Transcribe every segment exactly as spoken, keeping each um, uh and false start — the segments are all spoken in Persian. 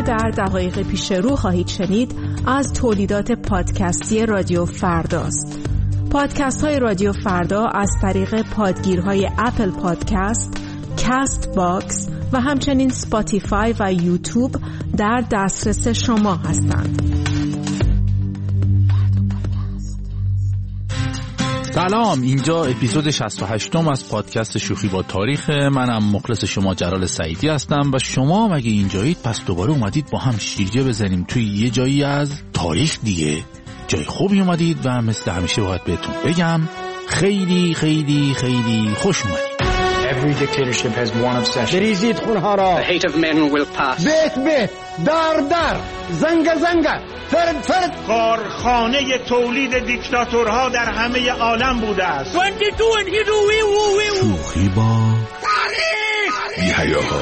در دقایق پیش رو خواهید شنید از تولیدات پادکستی رادیو فرداست. پادکست های رادیو فردا از طریق پادگیرهای اپل پادکست، کست باکس و همچنین سپاتیفای و یوتیوب در دسترس شما هستند. سلام، اینجا اپیزود شصت و هشت از پادکست شوخی با تاریخ. منم مخلص شما جلال سعیدی هستم و شما مگه اینجایید پس دوباره اومدید با هم شیرجه بزنیم توی یه جایی از تاریخ دیگه. جای خوبی اومدید و مثل همیشه باید بهتون بگم خیلی خیلی خیلی خوش اومدید. Every dictatorship has one obsession. بریزید خونها را. The hate of men will pass. بیت بیت، دار دار، زنگ زنگ، فرد فرد. کارخانه تولید دیکتاتورها در همه عالم بوده است. شوخی با بی‌حیاها.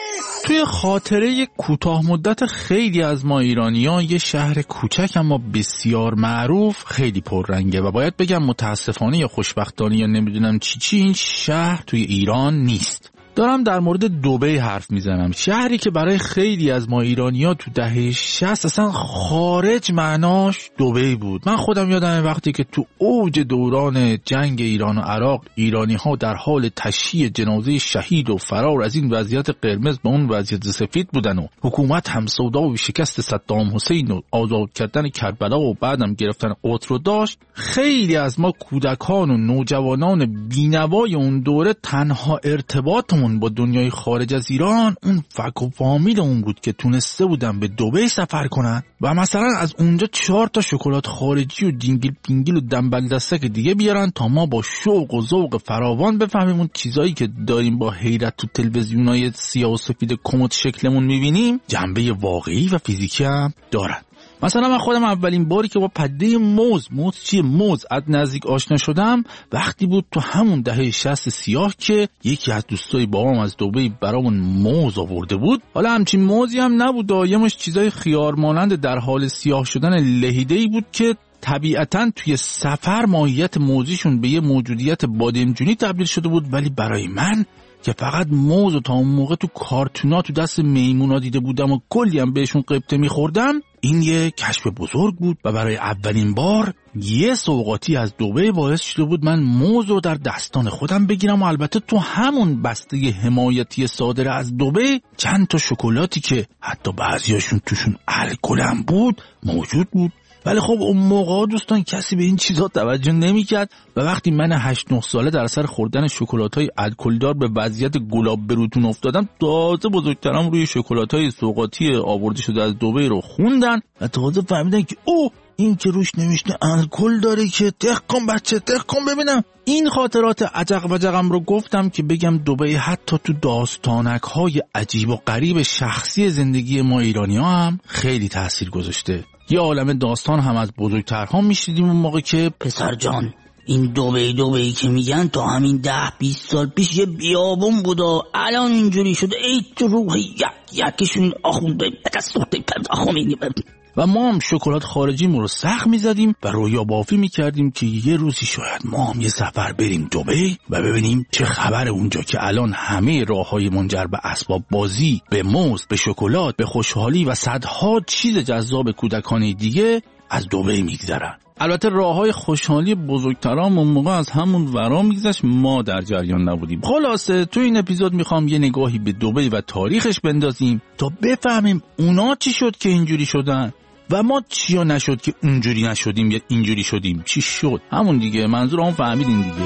توی خاطره کوتاه مدت خیلی از ما ایرانیان یه شهر کوچک اما بسیار معروف خیلی پررنگه و باید بگم متاسفانه یا خوشبختانه یا نمیدونم چی چی این شهر توی ایران نیست. دارم در مورد دبی حرف میزنم، شهری که برای خیلی از ما ایرانی‌ها تو دهه شصت اصلا خارج معناش دبی بود. من خودم یادمه وقتی که تو اوج دوران جنگ ایران و عراق ایرانی‌ها در حال تشییع جنازه شهید و فرار از این وضعیت قرمز به اون وضعیت سفید بودن و حکومت هم سودا و شکست صدام حسین و آزاد کردن کربلا و بعدم گرفتن قدس رو داشت، خیلی از ما کودکان و نوجوانان بی‌نوای اون دوره تنها ارتباطمون با دنیای خارج از ایران اون فک و فامیل اون بود که تونسته بودن به دبی سفر کنن و مثلا از اونجا چهار تا شکلات خارجی و جینگل پینگل و دنبل دستک دیگه بیارن تا ما با شوق و ذوق فراوان بفهمیم اون چیزایی که داریم با حیرت تو تلویزیونای سیاه و سفید کمد شکلمون میبینیم جنبه واقعی و فیزیکی هم دارن. مثلا من خودم اولین باری که با پده موز موز چیه موز از نزدیک آشنا شدم وقتی بود تو همون دهه شصت سیاه که یکی از دوستای بابام از دبی برامون موز آورده بود. حالا همچین موزی هم نبود، یه مش چیزای خیار مانند در حال سیاه شدن لهیده‌ای بود که طبیعتاً توی سفر ماهیت موزیشون به یه موجودیت بادمجونی تبدیل شده بود، ولی برای من که فقط موز و تا اون موقع تو کارتونا تو دست میمونا دیده بودم و کلی هم بهشون قبطه میخوردم، این یه کشف بزرگ بود و برای اولین بار یه سوغاتی از دبی باعث شده بود من موز رو در دستان خودم بگیرم و البته تو همون بسته حمایتی صادر از دبی چند تا شکلاتی که حتی بعضیاشون توشون الکل هم بود موجود بود. ولی خب اون موقع دوستان کسی به این چیزا توجه نمی‌کرد و وقتی من هشت نه ساله در اثر خوردن شکلات‌های الکلدار به وضعیت گلاب بروتون افتادم، تازه بزرگترم روی شکلات‌های سوغاتی آورده شده از دبی رو خوندن و تازه فهمیدن که اوه این که روش نوشته الکل داره که دق کن بچه دق کن ببینم. این خاطرات عجق وجقم رو گفتم که بگم دبی حتی تو داستانک‌های عجیب و غریب شخصی زندگی ما ایرانی‌ها هم خیلی تأثیر گذاشته. یه عالم داستان هم از بزرگترها میشیدیم اون موقع که پسر جان این دبی دبی که میگن تا همین ده بیست سال پیش یه بیابون بود و الان اینجوری شده. ای تو روح یک یکشون آخونده بکستوخته آخونی و ما هم شکلات خارجی رو سخت میزدیم و رویا بافی میکردیم که یه روزی شاید ما هم یه سفر بریم دبی و ببینیم چه خبر اونجا که الان همه راههای منجر به اسباب بازی، به موز، به شکلات، به خوشحالی و صدها چیز جذاب کودکانه دیگه از دبی میگذرن. البته راههای خوشحالی بزرگترام اون موقع از همون ورا میگذشت، ما در جریان نبودیم. خلاصه تو این اپیزود میخوام یه نگاهی به دبی و تاریخش بندازیم تا بفهمیم اونا چی شد که اینجوری شدن و ما چیا نشد که اونجوری نشدیم یا اینجوری شدیم. چی شد؟ همون دیگه، منظور هم فهمیدین دیگه.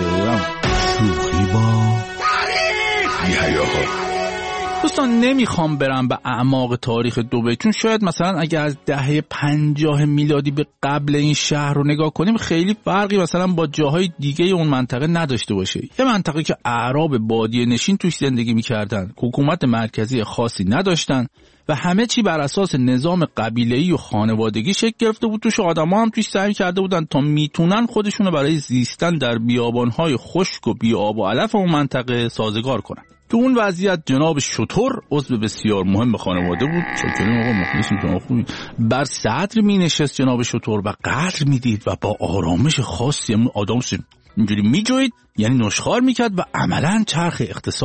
شوخی با بی‌حیاها. دوستان نمیخوام برم به اعماق تاریخ دبی، چون شاید مثلا اگه از دهه پنجاه میلادی به قبل این شهر رو نگاه کنیم خیلی فرقی مثلا با جاهای دیگه اون منطقه نداشته باشه. یه منطقه که اعراب بادیه نشین توش زندگی میکردن، حکومت مرکزی خاصی نداشتن و همه چی بر اساس نظام قبیله‌ای و خانوادگی شکل گرفته بود. توش آدم‌ها هم توش سعی کرده بودن تا میتونن خودشونو برای زیستن در بیابان‌های خشک و بی‌آب و علف اون منطقه سازگار کنن. تو اون وضعیت جناب شتر عضو بسیار مهم خانواده بود. چاکریم آقا، مخلصیم شما خوبی. بر صدر می نشست جناب شتر و قدر می دید و با آرامش خاصی آدم اینجوری می جوید، یعنی نشخوار می کرد و عملا چرخ اقتصاد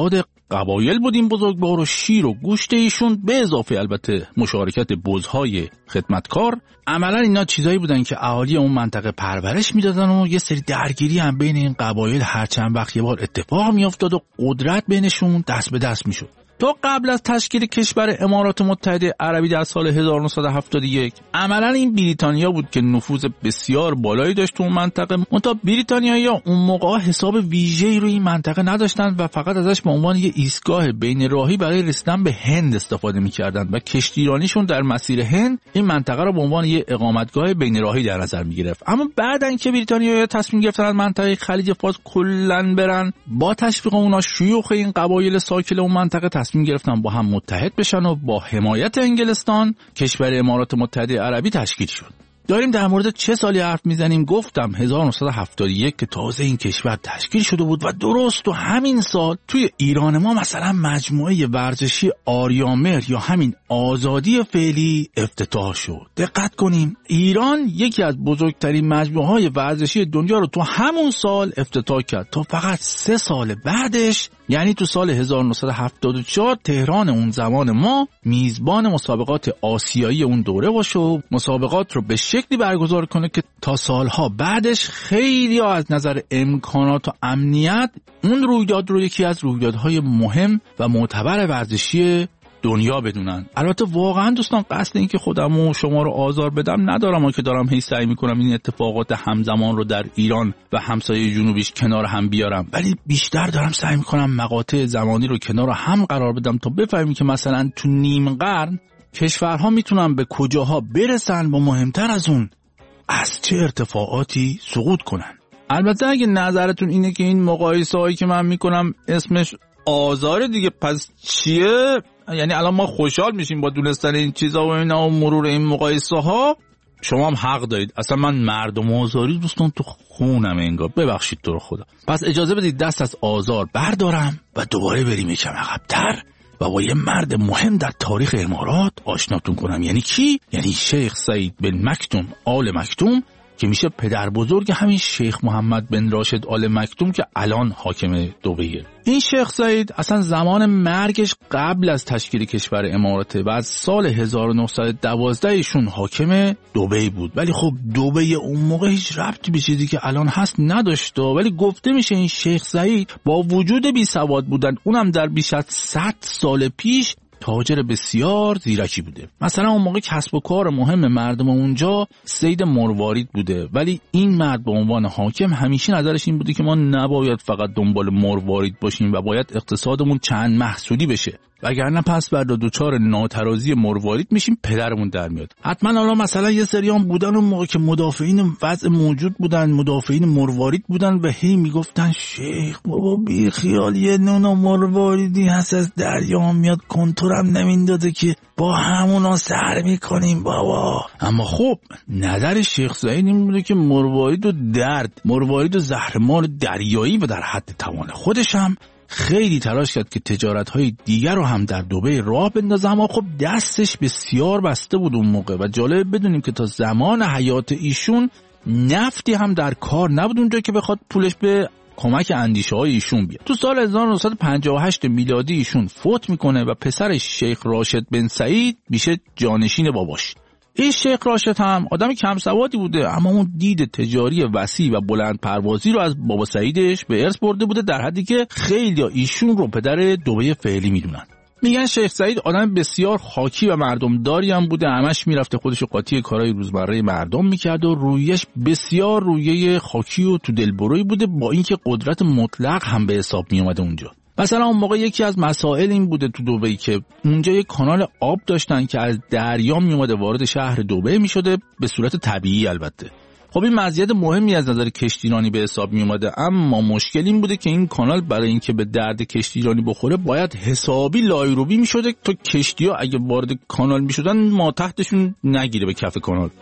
قبایل بود این بزرگوار و شیر و گوشت ایشون به اضافه البته مشارکت بزهای خدمتکار. عملا اینا چیزایی بودن که اهالی اون منطقه پرورش میدادن و یه سری درگیری هم بین این قبایل هر چند وقت یه بار اتفاق میافتاد و قدرت بینشون دست به دست میشد. تا قبل از تشکیل کشور امارات متحده عربی در سال هزار و نهصد و هفتاد و یک عملا این بریتانیا بود که نفوذ بسیار بالایی داشت تو اون منطقه. منتها بریتانیایی‌ها اون موقع حساب ویژه‌ای روی این منطقه نداشتند و فقط ازش به عنوان یه ایستگاه بین راهی برای رسیدن به هند استفاده می‌کردند و کشتیرانیشون در مسیر هند این منطقه رو به عنوان یه اقامتگاه بین راهی در نظر می‌گرفت. اما بعدن که بریتانیایی‌ها تصمیم گرفتن از منطقه خلیج فارس کلاً برن، با تشویق اونها شیوخ این قبایل ساکن اون منطقه تصمیم گرفتن با هم متحد بشن و با حمایت انگلستان کشور امارات متحده عربی تشکیل شد. داریم در مورد چه سالی حرف میزنیم؟ گفتم هزار و نهصد و هفتاد و یک که تازه این کشور تشکیل شده بود و درست تو همین سال توی ایران ما مثلا مجموعه ورزشی آریامهر یا همین آزادی فعلی افتتاح شد. دقت کنیم، ایران یکی از بزرگترین مجموعه‌های ورزشی دنیا رو تو همون سال افتتاح کرد تا فقط سه سال بعدش، یعنی تو سال هزار و نهصد و هفتاد و چهار، تهران اون زمان ما میزبان مسابقات آسیایی اون دوره باشه و مسابقات رو به شکلی برگزار کنه که تا سالها بعدش خیلی ها از نظر امکانات و امنیت اون رویداد رو یکی از رویدادهای مهم و معتبر ورزشی دنیا بدونن. البته واقعا دوستان قصد این که خودم و شما رو آزار بدم ندارم و که دارم هی سعی میکنم این اتفاقات همزمان رو در ایران و همسایه جنوبیش کنار هم بیارم، ولی بیشتر دارم سعی میکنم مقاطع زمانی رو کنار هم قرار بدم تا بفهمیم که مثلا تو نیم قرن کشورها میتونن به کجاها برسن و مهمتر از اون از چه ارتفاعاتی سقوط کنن. البته اگه نظرتون اینه که این مقایسه هایی که من میکنم اسمش آزاره دیگه، پس چیه؟ یعنی الان ما خوشحال میشیم با دونستن این چیزا و اینا و مرور این مقایسه ها، شما هم حق دارید. اصلا من مردم آزاری دوستان تو خونم انگار، ببخشید تو رو خدا. پس اجازه بدید دست از آزار بردارم و دوباره بریم یکم عقب‌تر و با یه مرد مهم در تاریخ امارات آشناتون کنم. یعنی کی؟ یعنی شیخ سعید بن مکتوم آل مکتوم که میشه پدر بزرگ همین شیخ محمد بن راشد آل مکتوم که الان حاکم دبیه. این شیخ سعید اصلا زمان مرگش قبل از تشکیل کشور اماراته و از سال هزار و نهصد و دوازده ایشون حاکم دبی بود. ولی خب دبی اون موقع هیچ ربطی به چیزی که الان هست نداشت، ولی گفته میشه این شیخ سعید با وجود بی سواد بودن، اونم در بیش از صد سال پیش، تاجر بسیار زیرکی بوده. مثلا اون موقع کسب و کار مهم مردم اونجا صید مروارید بوده، ولی این مرد به عنوان حاکم همیشه نظرش این بوده که ما نباید فقط دنبال مروارید باشیم و باید اقتصادمون چند محصولی بشه، وگرنه پس بعد دوچار ناترازی مروارید میشیم پدرمون در میاد. حتما حالا مثلا یه سریان بودن اون موقع که مدافعین وضع موجود بودن، مدافعین مروارید بودن و هی میگفتن شیخ بابا بی خیال، یه نونا مرواریدی هست از دریا میاد، کنتورم نمیندازه که با همونا سر میکنیم بابا. اما خب نظر شیخ سعید این بوده که مروارید و درد، مروارید و زهرمار دریایی و در حد توان خودش هم خیلی تلاش کرد که تجارت‌های دیگر رو هم در دبی راه بندازه، اما خب دستش بسیار بسته بود اون موقع و جالب بدونیم که تا زمان حیات ایشون نفتی هم در کار نبود اونجا که بخواد پولش به کمک اندیشه‌های ایشون بیاد. تو سال هزار و نهصد و پنجاه و هشت میلادی ایشون فوت میکنه و پسرش شیخ راشد بن سعید میشه جانشین باباش. این شیخ راشد هم آدم کم سوادی بوده، اما اون دید تجاری وسیع و بلند پروازی رو از بابا سعیدش به ارث برده بوده، در حدی که خیلی ایشون رو پدر دبی فعلی میدونن. میگن شیخ سعید آدم بسیار خاکی و مردمداری هم بوده، همش میرفته خودش قاطی کارهای روزمره مردم میکرد و رویش بسیار رویه خاکی و تو دلبرویی بوده، با اینکه قدرت مطلق هم به حساب میومده اونجا. مثلا اون موقع یکی از مسائل این بوده تو دبی که اونجا یک کانال آب داشتن که از دریا می اومده وارد شهر دبی می شده، به صورت طبیعی البته. خب این مزیت مهمی از نظر کشتیرانی به حساب می اومده، اما مشکل این بوده که این کانال برای اینکه به درد کشتیرانی بخوره باید حسابی لایروبی می شده تا کشتی‌ها اگه وارد کانال می شدن ما تحتشون نگیره به کف کانال.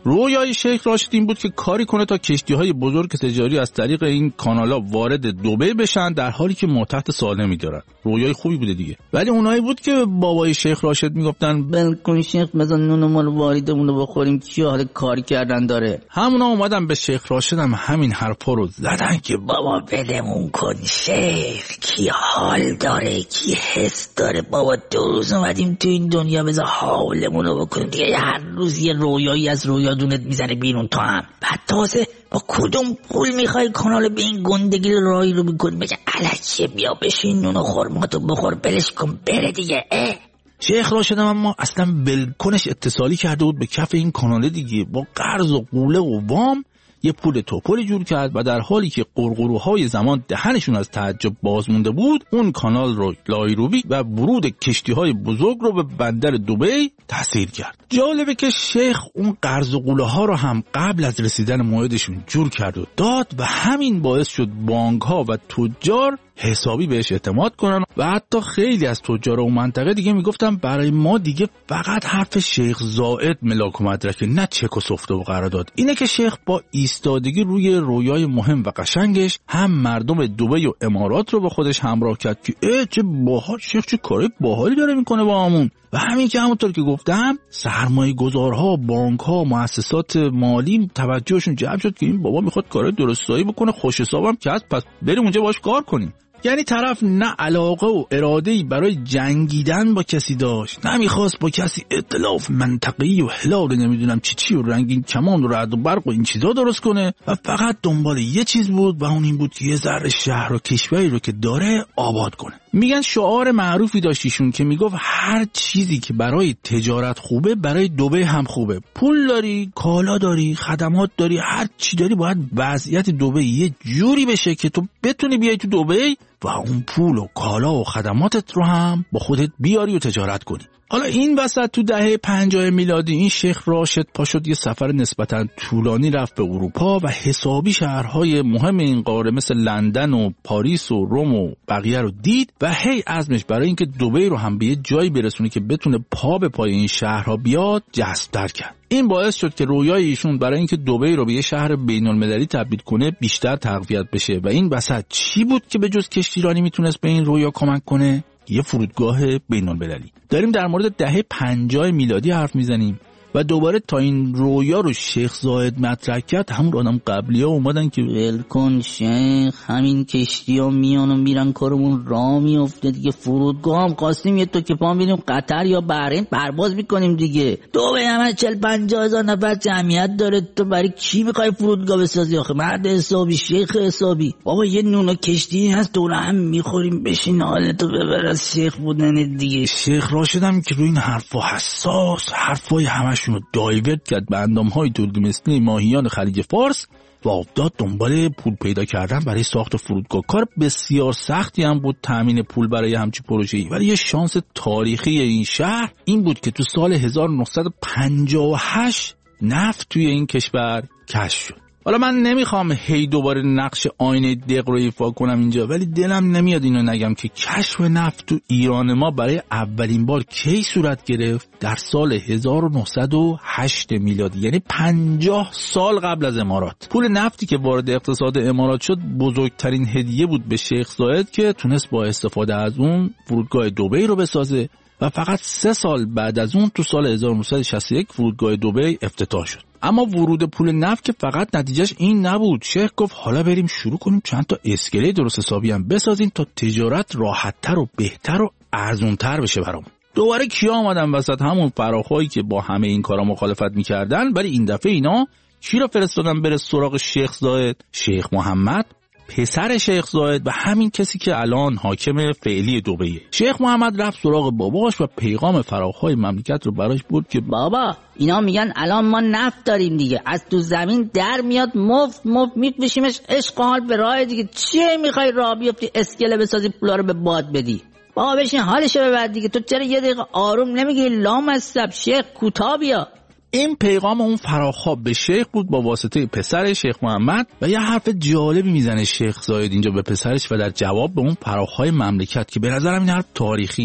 رویای شیخ راشد این بود که کاری کنه تا کشتی‌های بزرگ تجاری از طریق این کانالا وارد دبی بشن در حالی که ماتحت سالمی دارن. رویای خوبی بوده دیگه. ولی اونایی بود که بابای شیخ راشد میگفتن بلکن شیخ بزن نون ما رو واریدمون رو بخوریم، کیا حال کار کردن داره. همونا اومدن به شیخ راشد هم همین حرفا رو زدن که بابا ولمون کن شیخ، کی حال داره کی حس داره. بابا دو روز اومدیم تو این دنیا، بذار حالمون رو بکنیم دیگه. هر روز یه رویایی از رویادونت میزنه بیرون تو هم. بعد تازه با کدوم پول میخوای کانال به این گندگی راهی رو میکنی؟ بگه الکیه بیا بشین نون و خرماتو بخور بلش کن بره دیگه. اه شیخ راشد هم اما اصلا بلکنش اتصالی کرده بود به کف این کانال دیگه. با قرض و قوله و وام یه پول توپلی جور کرد و در حالی که قرقروهای زمان دهنشون از تعجب باز مونده بود، اون کانال رو لایروبی و ورود کشتی‌های بزرگ رو به بندر دبی تسهیل کرد. جالبه که شیخ اون قرض و قوله ها رو هم قبل از رسیدن موعدشون جور کرد و داد و همین باعث شد بانک‌ها و تجار حسابی بهش اعتماد کنن و حتی خیلی از تجار اون منطقه دیگه میگفتن برای ما دیگه فقط حرف شیخ زائد ملاک و مدرکه، نه چک و سفته و قرارداد. اینه که شیخ با ایستادگی روی رویای مهم و قشنگش هم مردم دبی و امارات رو با خودش همراه کرد که اه چه باحال، شیخ چه کاری باحالی داره میکنه با همون. و همین که همونطور که گفتم سرمایه گذارها، بانک ها، مؤسسات مالی توجهشون جلب شد که این بابا میخواد کارهای درستایی بکنه، خوش حسابم که هست، پس بریم اونجا باش کار کنیم. یعنی طرف نه علاقه و اراده‌ای برای جنگیدن با کسی داشت، نه میخواست با کسی ائتلاف منطقی و هلال نمیدونم چی چی و رنگین کمان و رعد و برق و این چیزا درست کنه و فقط دنبال یه چیز بود و اون این بود که یه ذره شهر و کشوری رو که داره آباد کنه. میگن شعار معروفی داشتیشون که میگفت هر چیزی که برای تجارت خوبه برای دبی هم خوبه. پول داری، کالا داری، خدمات داری، هر چی داری باید وضعیت دبی یه جوری بشه که تو بتونی بیای تو دبی و اون پول و کالا و خدماتت رو هم با خودت بیاری و تجارت کنی. حالا این وسط تو دهه پنجاه میلادی این شیخ راشد پا شد یه سفر نسبتاً طولانی رفت به اروپا و حسابی شهرهای مهم این قاره مثل لندن و پاریس و روم و بقیه رو دید و هی عزمش برای اینکه دبی رو هم به یه جایی برسونه که بتونه پا به پای این شهرها بیاد جذب‌تر کرد. این باعث شد که رویای ایشون برای اینکه دبی رو به یه شهر بین‌المللی تبدیل کنه بیشتر تقویت بشه. و این وسط چی بود که به جز کشتیرانی میتونست به این رویا کمک کنه؟ یه فرودگاه بین‌المللی. داریم در مورد دهه پنجاه میلادی حرف میزنیم و دوباره تا این رویا رو شیخ زاید مطرح کرد همون آدم قبلی ها اومدن که ولکن شیخ، همین کشتی ها میان و میرن کارمون را میفته دیگه. فرودگاه هم خواستیم یه تو که پا میریم قطر یا بحرین پرواز میکنیم دیگه. دو به همه چل پنجاه هزار نفر جمعیت داره، تو برای کی میخوای فرودگاه بسازی آخه؟ مرد حسابی، شیخ حسابی. بابا یه نون و کشتی هست دور هم میخوریم، بشین حالتو ببر از شیخ بودن دیگه. شیخ راشدم که روی این حرفا حساس، حرفای همش رو دایورت کرد به اندامهای ترکمنستانی ماهیان خلیج فارس و افتاد دنبال پول پیدا کردن برای ساخت فرودگاه. کار بسیار سختی هم بود تامین پول برای همچین پروژه‌ای، ولی یه شانس تاریخی این شهر این بود که تو سال هزار و نهصد و پنجاه و هشت نفت توی این کشور کشف شد. حالا من نمیخوام هی دوباره نقش آینه دق رو ایفا کنم اینجا، ولی دلم نمیاد اینو نگم که کشف نفت تو ایران ما برای اولین بار کی صورت گرفت؟ در سال هزار و نهصد و هشت میلادی، یعنی پنجاه سال قبل از امارات. پول نفتی که وارد اقتصاد امارات شد بزرگترین هدیه بود به شیخ زاید که تونست با استفاده از اون فرودگاه دبی رو بسازه و فقط سه سال بعد از اون تو سال هزار و نهصد و شصت و یک فرودگاه دبی افتتاح شد. اما ورود پول نفت که فقط نتیجهش این نبود. شیخ گفت حالا بریم شروع کنیم چند تا اسکله درست حسابی هم بسازیم تا تجارت راحت‌تر و بهتر و ارزون‌تر بشه برامون. دوباره کیا آمدن وسط؟ همون فراخایی که با همه این کارا مخالفت می‌کردن، ولی این دفعه اینا کی رو فرستادن بره سراغ شیخ زاید؟ شیخ محمد، پسر شیخ زاید و همین کسی که الان حاکم فعلی دبیه. شیخ محمد رفت سراغ باباش و پیغام فراخای مملکت رو براش برد که بابا اینا میگن الان ما نفت داریم دیگه، از تو زمین در میاد مفت مفت میکشیمش عشق حال به راه دیگه. چیه میخوای راه بیفتی اسکله بسازی پولا رو به باد بدی؟ بابا بشین حالشو ببر دیگه. تو چرا یه دقیقه آروم نمیگیری؟ لامصب شیخ کوتاه بیا. این پیغام اون فراخواب به شیخ بود با واسطه پسر شیخ محمد و یه حرف جالبی میزنه شیخ زاید اینجا به پسرش و در جواب به اون فراخهای مملکت که به نظرم این حرف تاریخیه.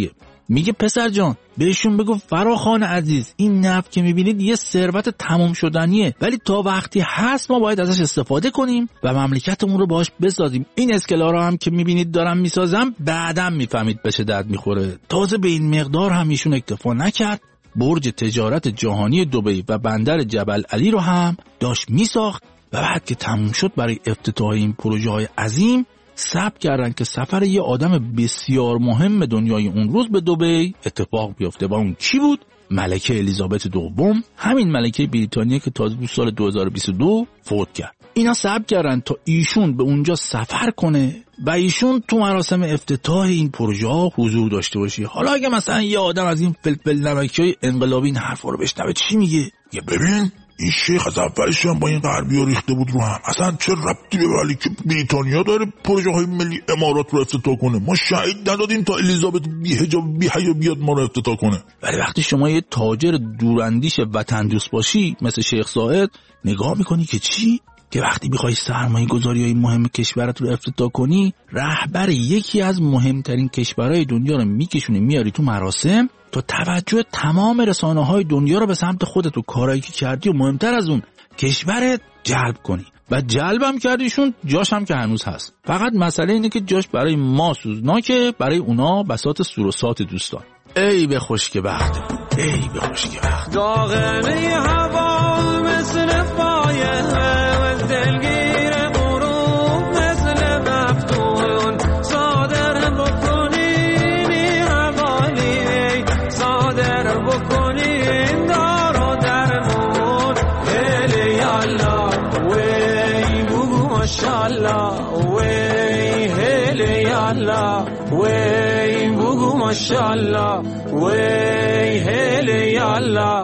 میگه پسر جان بهشون بگو فراخوان عزیز، این نفت که میبینید یه ثروت تمام شدنیه، ولی تا وقتی هست ما باید ازش استفاده کنیم و مملکتمون رو باهاش بسازیم. این اسکلا رو هم که میبینید دارم میسازم بعدم میفهمید به چه درد میخوره. تازه به این مقدار هم ایشون اکتفا نکرد، برج تجارت جهانی دبی و بندر جبل علی رو هم داشت میساخت و بعد که تموم شد برای افتتاح این پروژه های عظیم ثبت کردن که سفر یه آدم بسیار مهم دنیای اون روز به دبی اتفاق بیفته. و اون کی بود؟ ملکه الیزابت دوم، همین ملکه بریتانیا که تازه تو سال دو هزار و بیست و دو فوت کرد. اینا ثبت کردن تا ایشون به اونجا سفر کنه و ایشون تو مراسم افتتاح این پروژه ها حضور داشته باشه. حالا اگه مثلا یه آدم از این فلفل نمکیای انقلابی این حرفا رو بشنوه چی میگه؟ یه ببین این شیخ از اولش هم با این غربی‌ها ریخته بود رو هم، اصلا چه ربطی به ملکه بریتانیا داره پروژه های ملی امارات رو افتتاح کنه؟ ما شهید ندادیم تا الیزابت بی حجاب بی حیا بیاد ما رو افتتاح کنه. ولی وقتی شما یه تاجر دوراندیش وطن دوست باشی مثل شیخ زاید نگاه میکنی که چی؟ که وقتی بخوای سرمایه گذاری های مهم کشورت رو افتتاح کنی، رهبر یکی از مهمترین کشورهای دنیا رو میکشونی میاری تو مراسم تا توجه تمام رسانه های دنیا رو به سمت خودت و کارایی که کردی و مهمتر از اون کشورت جلب کنی. و جلبم کردیشون، جاش هم که هنوز هست. فقط مسئله اینه که جاش برای ما سوزناکه، برای اونا بساط سوروسات دوستان. ای به خوشک بخت، ای به خوشک بخت. داغنه هوا مثل فایه و دلگیر غروب مثل مفتون، صادر بکنین حوالی، صادر بکنین دار و درمون. هلی یالا وی بگو ماشالله، وی هلی یالا وی بگو ماشالله، وی هلی یالا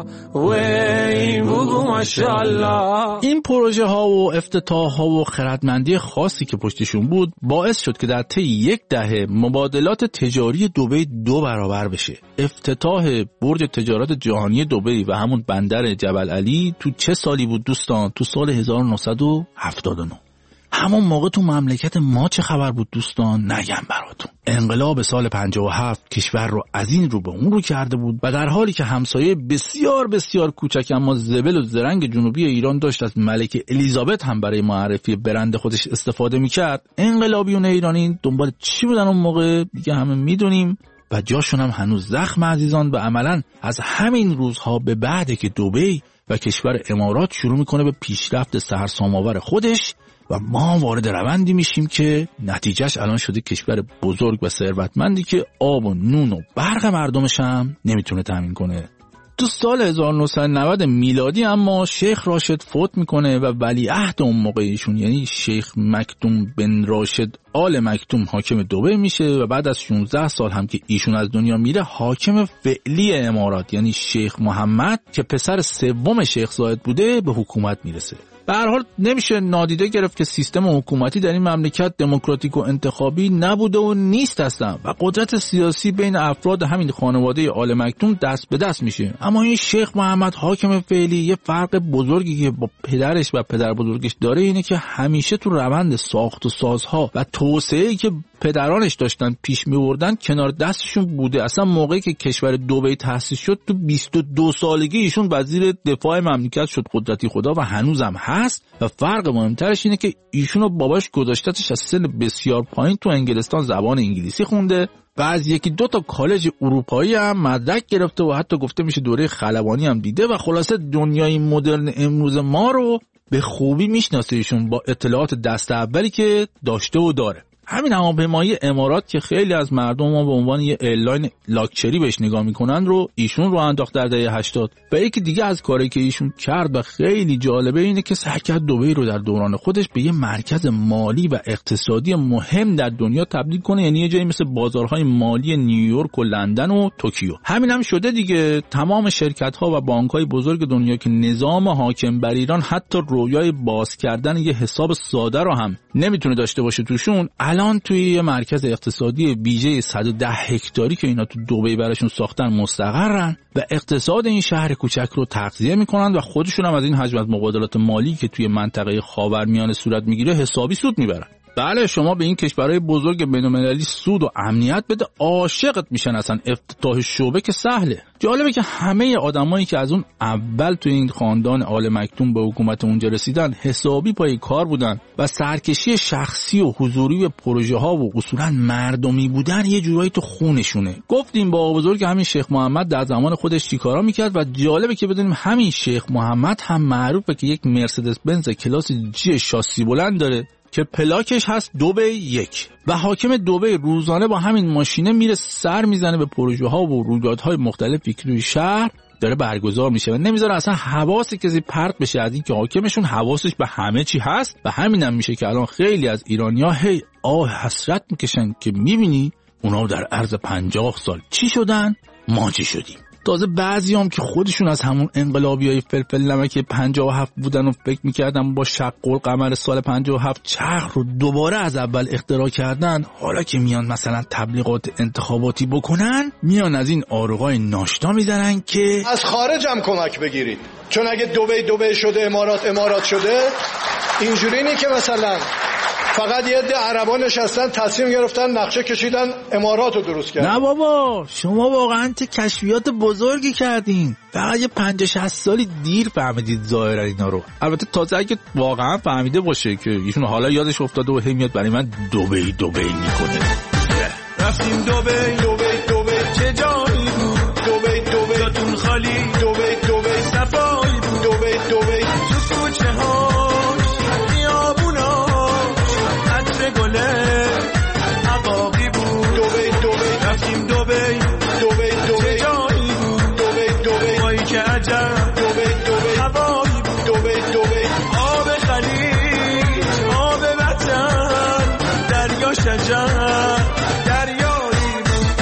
وی بگو ماشالله. این پروژه ها و افتتاح ها و خردمندی خاصی که پشتشون بود باعث شد که در طی یک دهه مبادلات تجاری دبی دو برابر بشه. افتتاح برج تجارت جهانی دبی و همون بندر جبل علی تو چه سالی بود دوستان؟ تو سال هزار و نهصد و هفتاد و نه. همون موقع تو مملکت ما چه خبر بود دوستان؟ نگم براتون. انقلاب سال پنجاه و هفت کشور رو از این رو به اون رو کرده بود و در حالی که همسایه بسیار بسیار کوچک اما زبل و زرنگ جنوبی ایران داشت از ملکه الیزابت هم برای معرفی برند خودش استفاده میکرد، انقلابیون ایرانی دنبال چی بودن اون موقع دیگه همه میدونیم و جاشون هم هنوز زخم عزیزان. و عملاً از همین روزها به بعده که دبی و کشور امارات شروع میکنه به پیشرفت سرسام‌آور خودش و ما وارد روندی میشیم که نتیجهش الان شده کشور بزرگ و ثروتمندی که آب و نون و برق مردمش هم نمیتونه تامین کنه. تو سال هزار و نهصد و نود میلادی اما شیخ راشد فوت میکنه و ولیعهد اون موقع ایشون یعنی شیخ مکتوم بن راشد آل مکتوم حاکم دبی میشه و بعد از شانزده سال هم که ایشون از دنیا میره حاکم فعلی امارات یعنی شیخ محمد که پسر سوم شیخ زاید بوده به حکومت میرسه. به هر حال نمیشه نادیده گرفت که سیستم حکومتی در این مملکت دموکراتیک و انتخابی نبوده و نیست هستن و قدرت سیاسی بین افراد همین خانواده آل مکتوم دست به دست میشه. اما این شیخ محمد حاکم فعلی یه فرق بزرگی که با پدرش و پدر بزرگش داره اینه که همیشه تو روند ساخت و سازها و توسعه‌ای که پدرانش داشتن پیش می‌بردن کنار دستشون بوده. اصلا موقعی که کشور دبی تأسیس شد تو بیست و دو سالگی ایشون وزیر دفاع مملکت شد، قدرتی خدا، و هنوزم هست. و فرق مهمترش اینه که ایشون و باباش گذاشتتش از سن بسیار پایین تو انگلستان زبان انگلیسی خونده و از یکی دو تا کالج اروپایی هم مدرک گرفته و حتی گفته میشه دوره خلبانی هم دیده و خلاصه دنیای مدرن امروز ما رو به خوبی میشناسه ایشون با اطلاعات دست اولی که داشته و داره. همین هواپیمایی امارات که خیلی از مردم ما به عنوان یه ایرلاین لاکچری بهش نگاه میکنن رو ایشون رو انداخت در دهه هشتاد. و یکی دیگه از کاری که ایشون کرد و خیلی جالبه اینه که سعی کرد دبی رو در دوران خودش به یه مرکز مالی و اقتصادی مهم در دنیا تبدیل کنه، یعنی یه جایی مثل بازارهای مالی نیویورک و لندن و توکیو. همین هم شده دیگه. تمام شرکت‌ها و بانک‌های بزرگ دنیا که نظام حاکم بر ایران حتی رویای باز کردن یه حساب ساده رو هم نمیتونه داشته باشه توشون، الان توی یه مرکز اقتصادی ویژه صد و ده هکتاری که اینا تو دبی براشون ساختن مستقرن و اقتصاد این شهر کوچک رو تغذیه میکنن و خودشون هم از این حجم از مبادلات مالی که توی منطقه خاورمیانه صورت میگیره حسابی سود میبرن. بله شما به این کشورهای بزرگ بین‌المللی سود و امنیت بده عاشقت میشن، اصلا افتتاح شعبه که سهله. جالبه که همه آدمایی که از اون اول تو این خاندان آل مکتوم به حکومت اونجا رسیدن حسابی پای کار بودن و سرکشی شخصی و حضوری پروژه ها و اصولا مردمی بودن یه جورایی تو خونشونه. گفتیم با بزرگ همین شیخ محمد در زمان خودش چیکارا میکرد و جالبه که بدونیم همین شیخ محمد هم معروفه که یک مرسدس بنز کلاس جی شاسی بلند داره که پلاکش هست دبی یک و حاکم دبی روزانه با همین ماشینه میره سر میزنه به پروژه ها و رویدادهای مختلفی که توی شهر داره برگزار میشه و نمیذاره اصلا حواس کسی پرت بشه از این که حاکمشون حواسش به همه چی هست. و همینم میشه که الان خیلی از ایرانی‌ها هی آه حسرت میکشن که میبینی اونا در عرض پنجاه سال چی شدن ما چی شدیم. تازه بعضیام که خودشون از همون انقلابیای فلفل نمک پنجاه و هفت بودن و فکر میکردن با شق القمر سال پنجاه و هفت چرخ رو دوباره از اول اختراع کردن، حالا که میان مثلا تبلیغات انتخاباتی بکنن میان از این آروغای ناشتا میزنن که از خارج هم کمک بگیرید، چون اگه دبی دبی شده امارات امارات شده اینجوری نی که مثلا فقط یه عده عربا نشستن تصمیم گرفتن نقشه کشیدن امارات رو درست کردن. نه بابا شما واقعا چه کشفیات بزرگی کردین، فقط یه پنجاه شصت سالی دیر فهمیدید ظاهرا اینا رو. البته تازه اگه واقعا فهمیده باشه که ایشون حالا یادش افتاده و هی میاد برای من دبی دبی میکنه. رفتیم دبی دبی دبی چه جایی بود، دبی دبی جاتون خالی، دبی دبی صفایی بود، دبی دبی تو کوچه ها گله عقاقی بود، دبی دبی رفتیم دبی دبی دبی جایی بود، دبی دبی مایی که عجب، دبی دبی هوایی بود، دبی دبی آب خلیج آب وطن دریا شجر دریایی بود.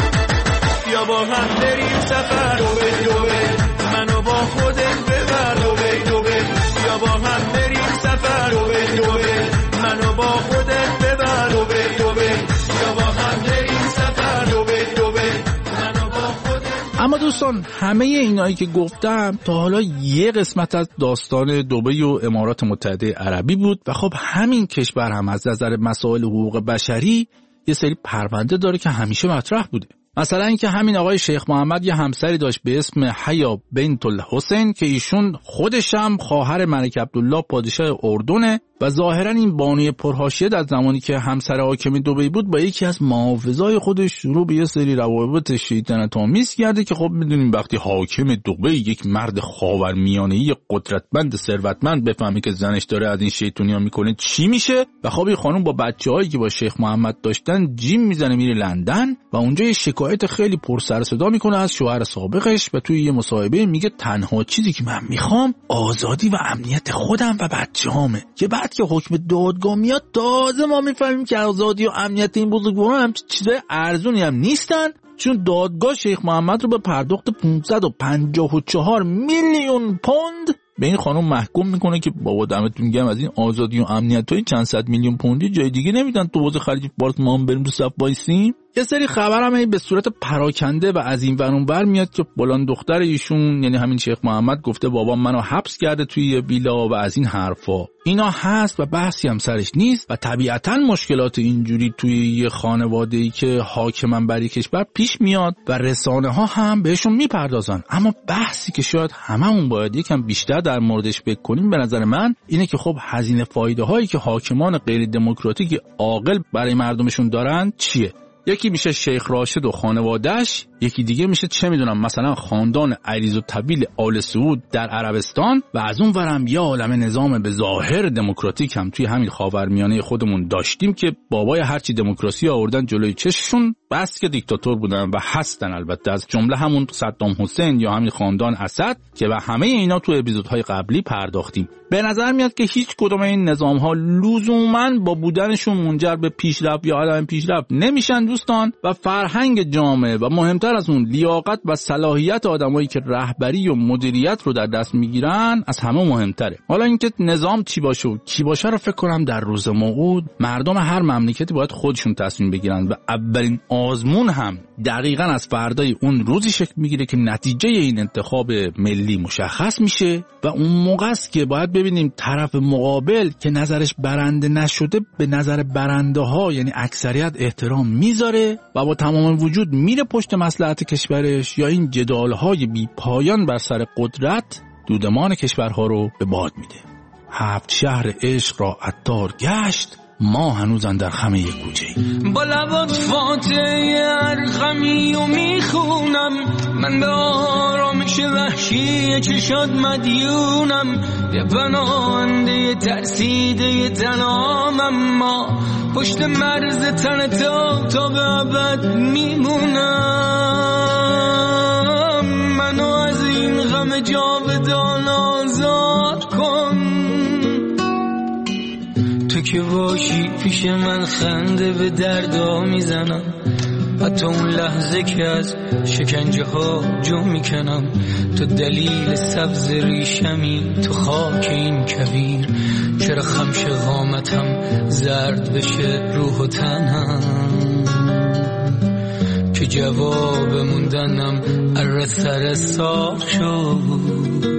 بیا با هم بریم سفر، دبی دبی منو با خودت ببر، دبی دبی بیا با هم بریم سفر، دبی دبی منو با خودت ببر، دبی دبی یا با هم بریم سفر، دبی دبی منو با خودت. اما دوستان همه اینایی که گفتم تا حالا یه قسمت از داستان دبی و امارات متحده عربی بود و خب همین کشور هم از نظر مسائل حقوق بشری یه سری پرونده داره که همیشه مطرح بوده. مثلا اینکه همین آقای شیخ محمد یه همسری داشت به اسم حیا بنت الحسین که ایشون خودش هم خواهر ملک عبدالله پادشاه اردنه و ظاهرا این بانوی پرحاشیه در زمانی که همسر حاکم دبی بود با یکی از محافظای خودش شروع به یه سری روابط شیطنت آمیز کرده که خب میدونیم وقتی حاکم دبی یک مرد خاورمیانه‌ای قدرتمند ثروتمند بفهمه که زنش داره از این شیطونی‌ها میکنه چی میشه. و خب این خانم با بچه‌هایی که با شیخ محمد داشتن جیم میزنه میره لندن و اونجا یه شکایت خیلی پر سر و صدا میکنه از شوهر سابقش و توی یه مصاحبه میگه تنها چیزی که من میخوام آزادی و امنیت خودم و بچه‌هامه. که بعد که حکم دادگاه میاد تازه ما میفهمیم که آزادی و امنیت این بزرگواران هم چیزای ارزونی هم نیستن، چون دادگاه شیخ محمد رو به پرداخت پانصد و پنجاه و چهار میلیون پوند به این خانم محکوم میکنه که بابا دمتون گرم از این آزادی و امنیت های چند صد میلیون پوندی جای دیگه نمیدن، تو حوزه خلیج فارس ما هم بریم تو صف وایسیم. یه سری خبر هم به صورت پراکنده و از این ور اون ور میاد که فلان دختر ایشون یعنی همین شیخ محمد گفته بابا منو حبس کرده توی یه ویلا و از این حرفا. اینا هست و بحثی هم سرش نیست و طبیعتاً مشکلات اینجوری توی یه خانواده‌ای که حاکمن بر کشور پیش میاد و رسانه ها هم بهشون میپردازن. اما بحثی که شاید هممون باید یکم بیشتر در موردش فکر کنیم به نظر من اینه که خب هزینه فایده هایی که حاکمان غیر دموکراتیک عاقل برای مردمشون دارن چیه؟ یکی میشه شیخ راشد و خانواده‌اش، یکی دیگه میشه چه میدونم مثلا خاندان عریض و طویل آل سعود در عربستان و از اون ورم یه عالمه نظام به ظاهر دموکراتیک هم توی همین خاورمیانه خودمون داشتیم که بابای هرچی دموکراسی آوردن جلوی چششون بس که دیکتاتور بودن و هستن، البته از جمله همون صدام حسین یا همین خاندان اسد که به همه اینا تو اپیزودهای قبلی پرداختیم. به نظر میاد که هیچ کدوم این نظام‌ها لزوماً با بودنشون منجر به پیشرفت یا عدم پیشرفت نمیشن دوستان و فرهنگ جامعه و مهمتر مهمتر از اون لیاقت و صلاحیت آدمایی که رهبری و مدیریت رو در دست میگیرن از همه مهمتره. حالا اینکه نظام چی باشه و کی باشه رو فکر کنم در روز موعود مردم هر مملکتی باید خودشون تصمیم بگیرن و اولین آزمون هم دقیقاً از فردای اون روزی شکل میگیره که نتیجه این انتخاب ملی مشخص میشه و اون موقع است که باید ببینیم طرف مقابل که نظرش برنده نشده به نظر برنده ها یعنی اکثریت احترام میذاره و با تمام وجود میره پشت مصلحت کشورش، یا این جدال های بی پایان بر سر قدرت دودمان کشورها رو به باد میده. هفت شهر عشق را عطار گشت، ما هنوز اندر خم یک کوچه با لبات فاتحه ارخمی و میخونم، من به آرامش وحشی چشات مدیونم، یه پناهنده ترسیده تنام، اما پشت مرز تن تا تا به ابد میمونم. منو از این غم جاودان آزاد کن، تو که باشی پیش من خنده به دردا میزنم، حتی اون لحظه که از شکنجه ها جو میکنم. تو دلیل سبز ریشمی تو خاک این کویر، چرا خمش قامتم زرد بشه روح و تنم، که جواب موندنم اره سر صاف شد.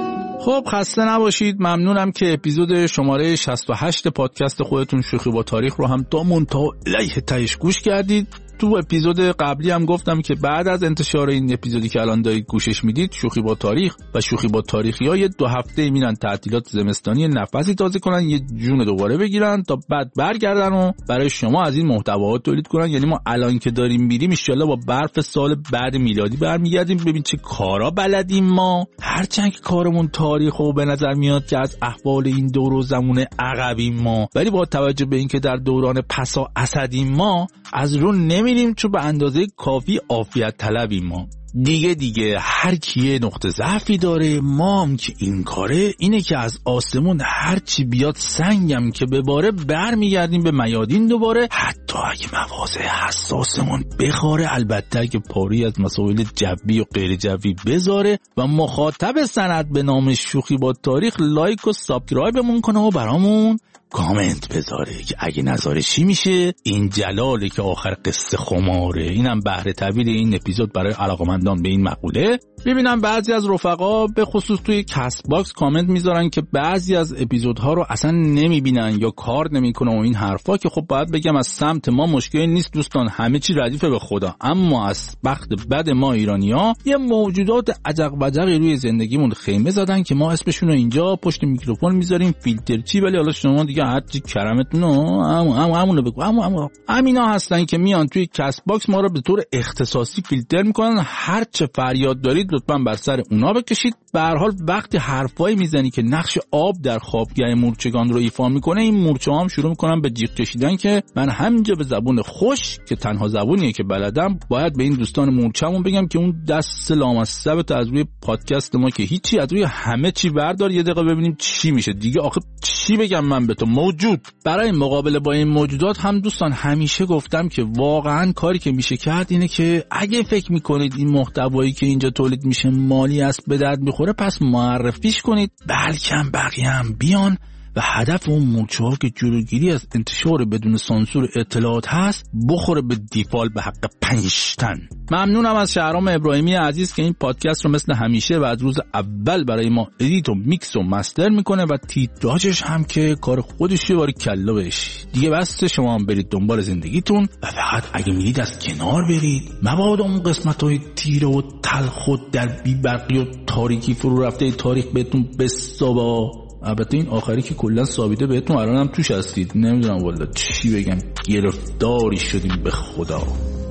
خب خسته نباشید. ممنونم که اپیزود شماره شصت و هشت پادکست خودتون شوخی با تاریخ رو هم تا منتها الیه تهش گوش کردید. تو اپیزود قبلی هم گفتم که بعد از انتشار این اپیزودی که الان دارید گوشش میدید، شوخی با تاریخ و شوخی با تاریخی‌ها یه دو هفته میرن تعطیلات زمستانی، نفسی تازه کنن، یه جون دوباره بگیرن تا بعد برگردن و برای شما از این محتواها تولید کنن. یعنی ما الان که داریم میریم ان شاءالله با برف سال بعد میلادی برمیگردیم، ببین چه کارا بلدیم ما. هرچند که کارمون تاریخ و به نظر میاد که از احوال این دور و زمونه عقبیم ما، ولی با توجه به اینکه در دوران پسا اسدیم ما از رو نمیریم، چون به اندازه کافی عافیت طلبیم ما. دیگه دیگه هر کیه نقطه ضعفی داره. ما هم که این کاره اینه که از آسمون هر چی بیاد سنگم که بباره برمیگردیم به میادین دوباره، حتی اگه مواضع حساسمون بخوره، البته اگه پاری از مسائل جوی و غیر جوی بذاره و مخاطب سند به نام شوخی با تاریخ لایک و سابسکرایبمون کنه و برامون کامنت بذاره که اگه نذاره چی میشه. این جلاله که آخر قصه خماره. اینم بهره طویل این اپیزود برای علاقمندان به این مقوله. ببینم بعضی از رفقا به خصوص توی کست باکس کامنت میذارن که بعضی از اپیزودها رو اصلا نمیبینن یا کار نمیکنه و این حرفا، که خب باید بگم از سمت ما مشکلی نیست دوستان، همه چی ردیفه به خدا. اما از بخت بد ما ایرانی‌ها یه موجودات عجق وجقی روی زندگیمون خیمه زدن که ما اسمشون رو اینجا پشت میکروفون میذاریم فیلتر چی، ولی حالا شما دیگه هر چی کرمتون رو همون همونو بگو. همون همون همینا هستن که میان توی کست باکس ما رو به طور اختصاصی فیلتر میکنن. هر چه فریاد دارید لطفاً بر سر اونا بکشید. به هر حال وقتی حرفایی میزنی که نقش آب در خوابگاه مورچگان رو ایفا میکنه، این مورچه هم شروع میکنن به جیغ کشیدن که من همینجا به زبون خوش که تنها زبونیه که بلدم باید به این دوستان مورچه‌مون بگم که اون دست لامصب از روی پادکست ما که هیچی، از روی همه چی بردار، یه دقیقه ببینیم چی میشه دیگه. آخه چی بگم من به تو موجود. برای مقابله با این موجودات هم دوستان همیشه گفتم که واقعا کاری که میشه کرد اینه که اگه فکر میکنید این محتوایی که اینجا تولید میشه مالی است، به درد میخوره، پس معرفیش کنید، بلکه بقیه هم بیان و هدف اون مورچه‌ها که جلوگیری از انتشار بدون سانسور اطلاعات هست بخوره به دیپال به حق پنجتن. ممنونم از شهرام ابراهیمی عزیز که این پادکست رو مثل همیشه و از روز اول برای ما ادیت و میکس و مستر میکنه و تیتراژش هم که کار خودشه. باری کلا بهش دیگه. بس شما هم برید دنبال زندگیتون و فقط اگه میرید از کنار برید، مبادا اون قسمت‌های تیره و تلخ و در بی برقی و تاریکی فرو رفته تاریخ بهتون بسابا. البته این آخری که کلا ثابته بهتون الانم توش هستید، نمیدونم والا چی بگم، گرفتاری شدیم به خدا.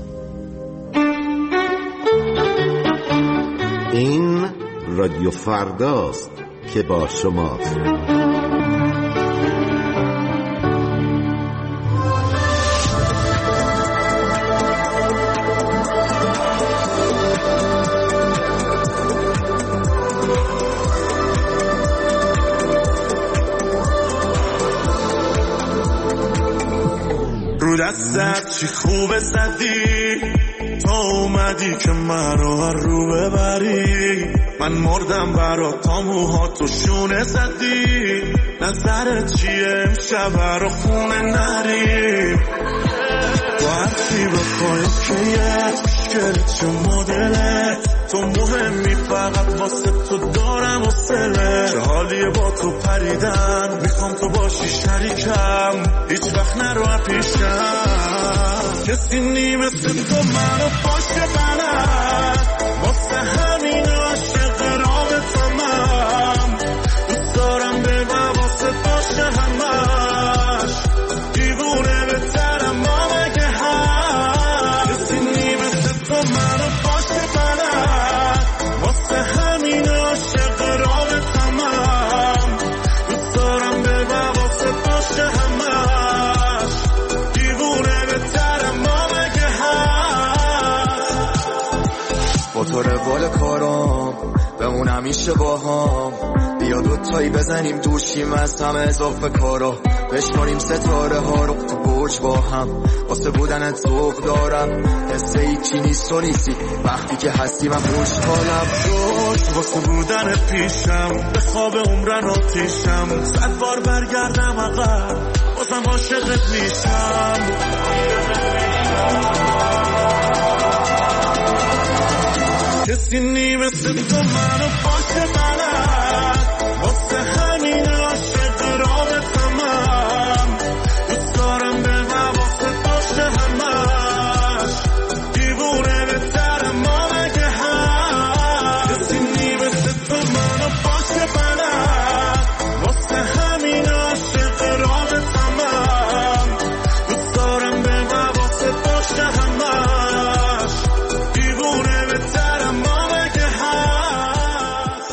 این رادیو فرداست که با شماست. رو دستت چی خوب زدی، تو اومدی که من رو هر رو ببری، من مردم برات تا موهاتو شونه زدی. نظرت چیه امشب رو خونه نری؟ با هرچی بخوای اوکیت، مشکلت چه مدلت، تو مهمی فقط واسه تو دارم و سله. چه حالیه با تو پریدن، میخوام تو باشی شریکم، هیچ وقت نرو پیشم. کسی نیمه تو منو پاشت بلد، واسه همین عاشق رابطمم. دوست دارم به واسه باشه همش، دیوونه بهترم ما مگه هم. کسی نیمه تو منو پاشت بلد، واسه همین عاشق رابطمم. دوست دارم به واسه باشه همش، دیوونه بهترم ما مگه هم. با تو روال کارام بمون همیشه با هم، بیا دوتایی بزنیم دوشیم از همه اضافه کارا، بشماریم ستاره ها رو تو برج با هم. واسه بودنت ذوق دارم، حسه ایچی نیست و نیستی، وقتی که هستی من خوشحالم. روز واسه بودنت پیشم، به خواب عمرن آتیشم. صد بار برگردم عقب بازم عاشقت میشم. کسی نیمسه تو منو پاشه بلد، واسه همین عاشق رابطمم. دوست دارم به واسه باشه همش، دیوونه بهترم ما مگه هم. کسی نیمسه تو منو پاشه بلد، واسه همین عاشق رابطمم. دوست دارم به واسه باشه همش، دیوونه بهترم ما مگه هست.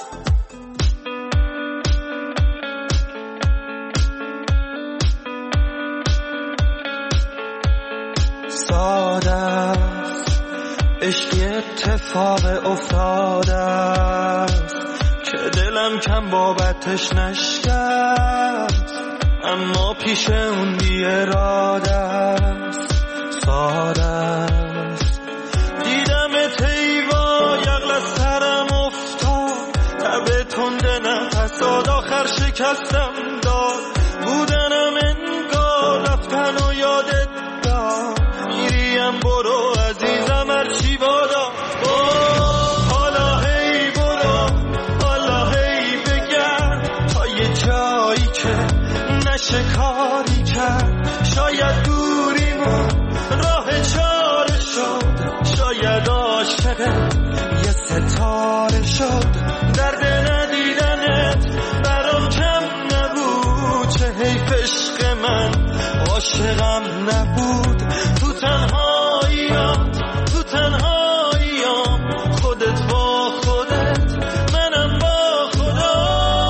ساده است عشقی اتفاق افتاده است، که دلم کم بابتش نشکست، اما پیش اون بی اراده است. ساده است دیدم تیوا یغل از سرم افتاد، تبه تنده نفساد آخر شکستم داد. بودنم انگار رفتن و یادت داد، میریم برو عزیزم هرچی بادا. حالا هی برو، حالا هی بگرد، تا یه جایی که نشه کاری کرد. شاید دوریمون راه چاره شد، شاید عاشق یه ستاره شد. درد ندیدنت برام کم نبود، چه حیف عشق من عاشقم نبود. تو تنهاییام، تو تنهاییام، خودت با خودت، منم با خدا.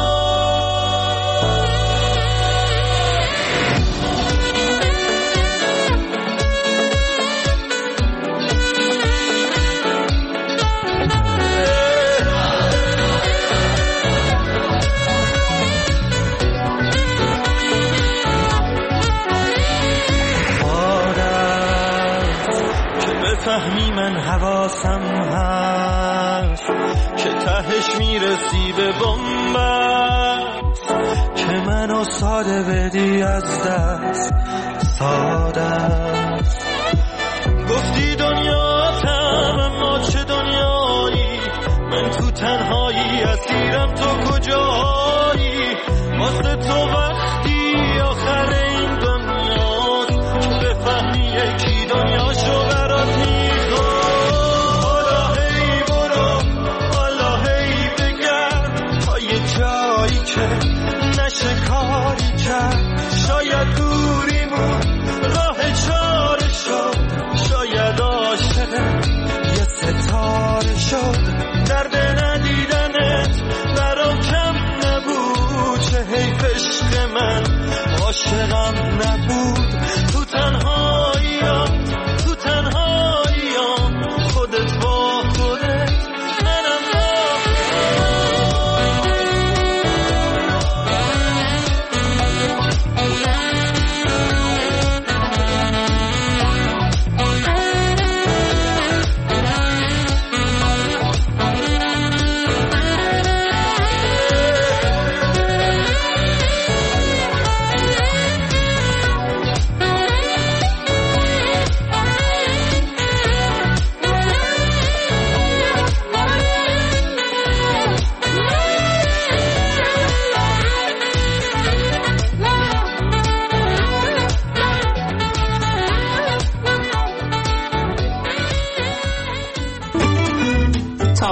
فهمی من حواسم هست، که تهش میرسی به بنبست، که منو ساده بدی از دست. ساده است گفتی دنیاتم، اما چه دنیایی؟ من تو تنهایی اسیرم، تو کجایی؟ واسه تو وقتی آخر این دنیاست، که بفهمی یکی دنیاشو برات میخواد. حالا هی برو، حالا هی بگرد، تا یه جایی که نشه کاری کرد. شاید دوریمون راه چاره شد، شاید عاشق یه ستاره شد. درد ندیدنت برام کم نبود، چه حیف عشق من عاشقم نبود. تو تنهاییام، تو تنهاییام، خودت با خودت، منم با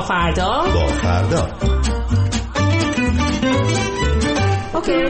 فردا با فردا. اوکی.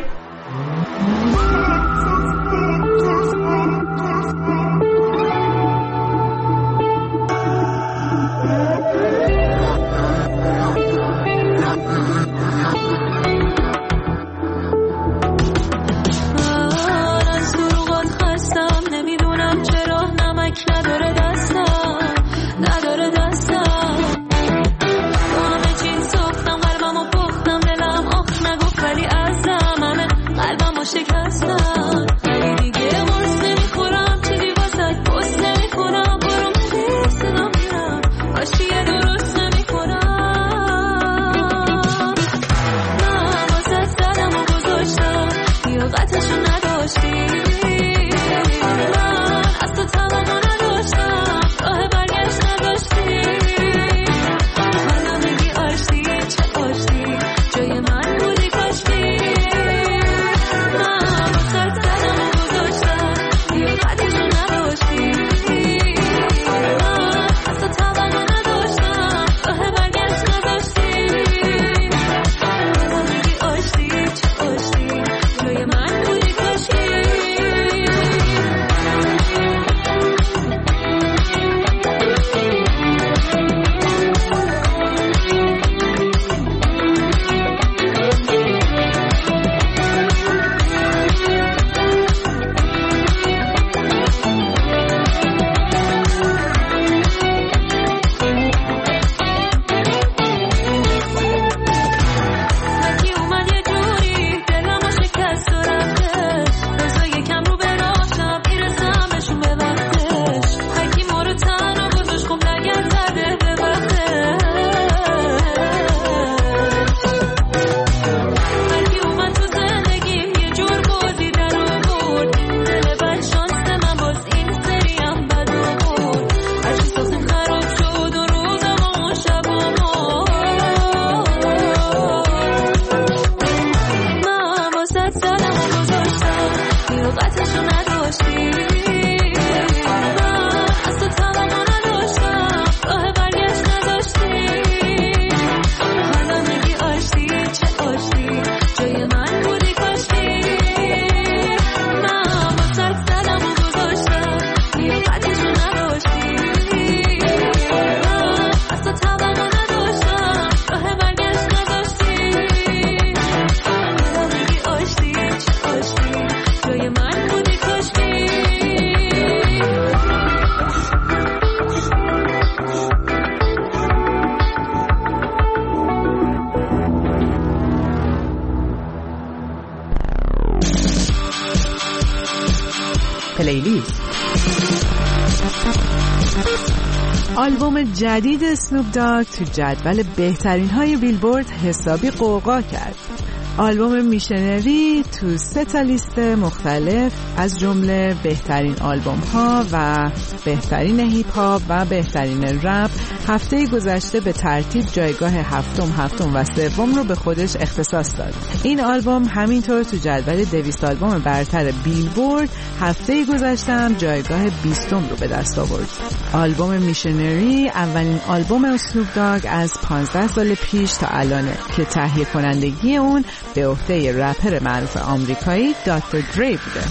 پلیلیست. آلبوم جدید اسنوپ داگ تو جدول بهترین های بیلبورد حسابی قوقا کرد. آلبوم میشنری تو سه تا لیست مختلف از جمله بهترین آلبوم ها و بهترین هیپ هاپ و بهترین رپ هفته گذشته به ترتیب جایگاه هفتم، هفتم و سوم رو به خودش اختصاص داد. این آلبوم همینطور تو جدول دویست آلبوم برتر بیلبورد هفته گذشته هم جایگاه بیستم رو به دست آورد. آلبوم میشنری اولین آلبوم اسنوپ داگ از پانزده سال پیش تا الانه که تهیه کنندگی اون به عهده رپر معروف آمریکایی دکتر دری بوده.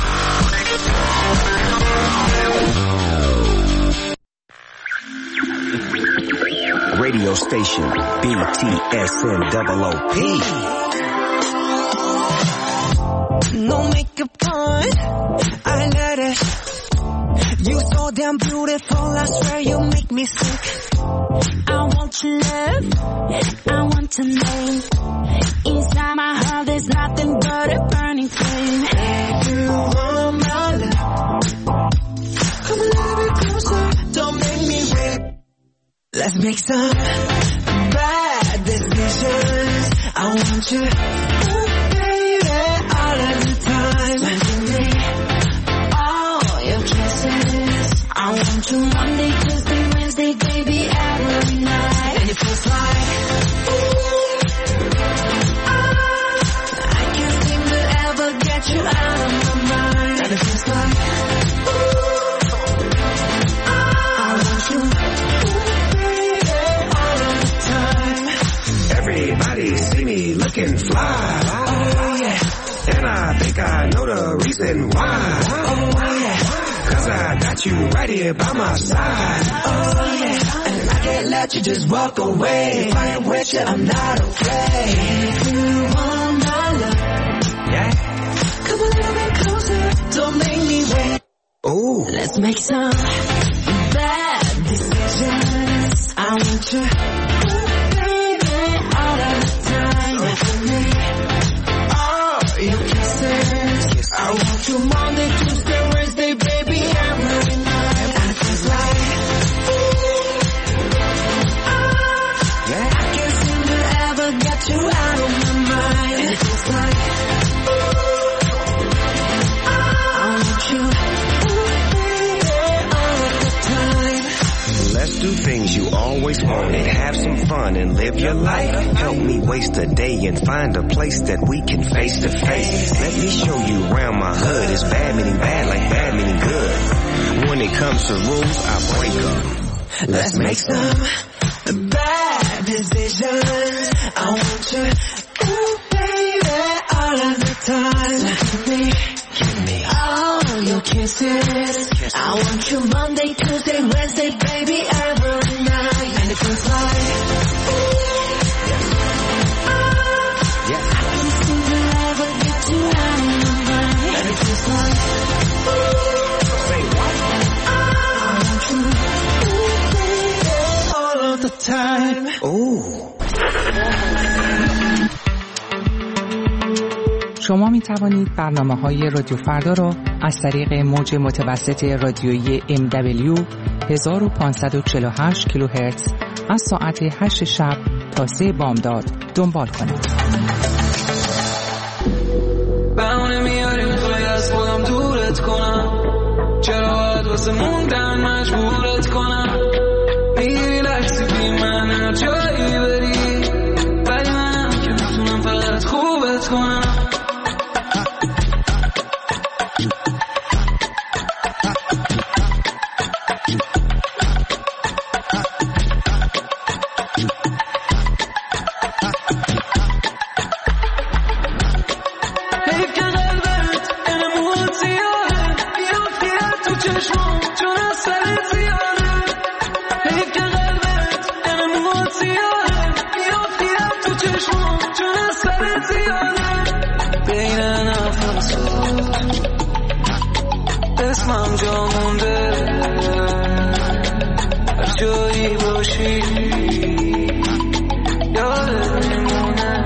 Radio station B T S N O O P. No makeup on, I let it. You so damn beautiful, I swear you make me sick. I want your love, I want to know. Inside my heart there's nothing but a burning flame. You want my love, come a little bit closer, don't make me wait. Let's make some bad decisions. I want you, oh baby, all of the time. Sending me all your kisses. I want you Monday, Tuesday, Wednesday, baby, every night. And it feels like, ooh, ah, I can't seem to ever get you out of my mind. And it feels like, ooh, ah, I want you, ooh, baby, all of the I know the reason why. Oh yeah, cause I got you right here by my side. Oh yeah, and I can't let you just walk away. If I ain't with you, I'm not afraid. If you want my love, yeah, come a little bit closer, don't make me wait. Oh, let's make some bad decisions. I want you, baby, all of the time. For me, all your kisses. I want you Monday, Tuesday, Wednesday, baby, every night. And it feels like, yeah, I can't seem to ever get you out of my mind. And it feels like, I want you. Let's do things you always wanted. Have some fun and live your life. Help me waste a day and find a place that we can face to face. Let me show you around my hood. It's bad meaning bad like bad meaning good. When it comes to rules, I break them. Let's make some bad decisions. I want you, ooh baby, all of the time. Give me, give me all your kisses. I want you Monday, Tuesday, Wednesday, baby, every night. And it feels like, ooh, yeah, I can't seem to ever get you out of my mind. And it feels like, ooh, say what? I want you, ooh, baby, all of the time. Ooh. شما می توانید برنامه‌های رادیو فردا را از طریق موج متوسط رادیویی ام دبلیو هزار و پانصد و چهل و هشت کیلوهرتز از ساعت هشت شب تا سه بامداد دنبال کنید. بهونه میاری میخوای از خودم دورت کنم، چرا باید واسه موندن مجبورت کنم؟ میگیری لحظی بی من هر جایی بری، ولی منم که میتونم فقط خوبت کنم. اسمم جا مونده هر جایی باشی یادت میمونه.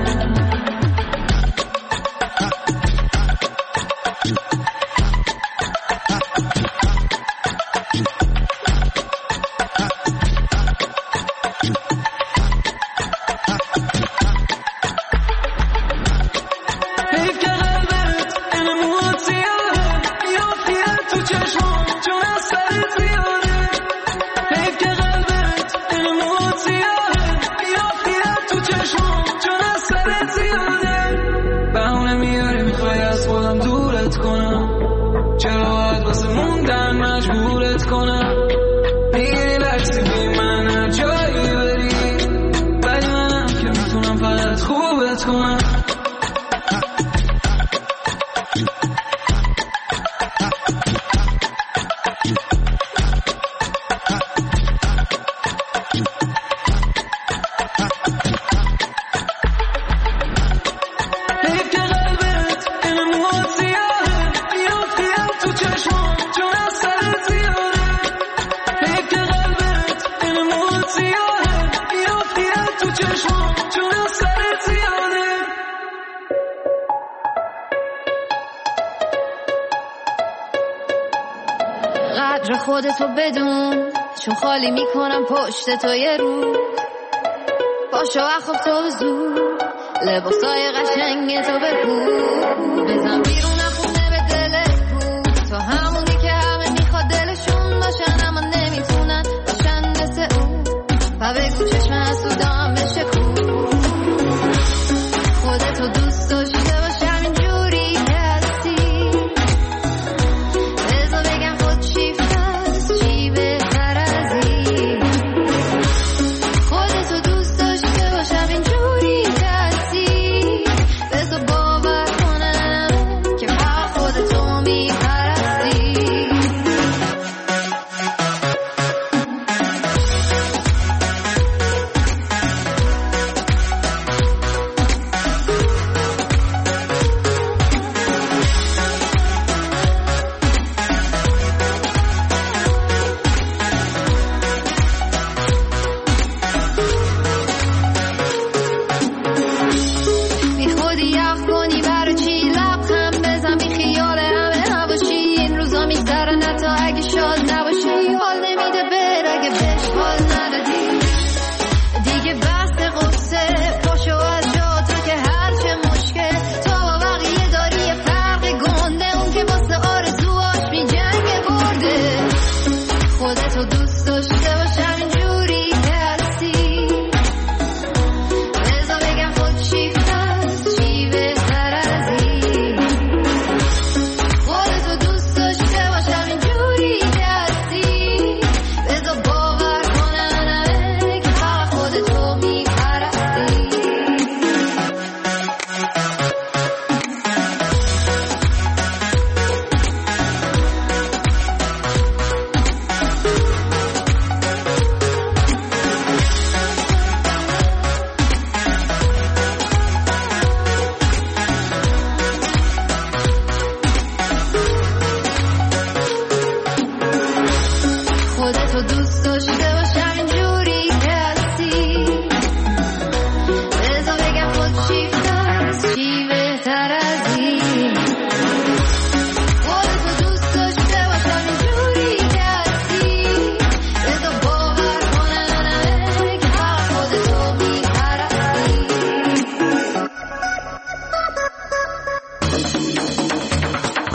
قدر خودتو بدون، چون خالی میکنم پشت تو یه روز. پاشو اخواب تو زود، لباسای قشنگ تو بپوش. بزن بیرون خونه به دلت کو، تو همونی که همه میخواد دلشون باشن اما نمیتونن باشن مثل اون. و بگو چشم حسودام بشه کو، خودتو دوست داشته باش همینجوری که هستی. بذار بگم خود شیفته است چی بهتر از این. خودتو دوست داشته باش همینجوری که هستی. بذار باور کنم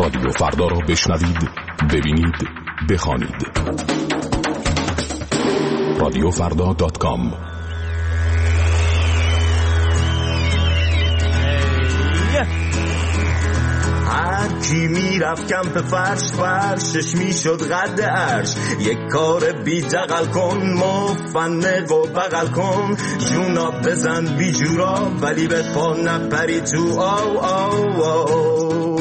رادیو فردا را بشنوید، ببینید، بخوانید. رادیو فردا دات کام. هر کی میرفت کمپ فرش فرشش میشد قد عرش. یک کار بی دقل کن، مفنق و بغل کن، جونا بزن بی جورا ولی به پا نپری تو آو آو آو.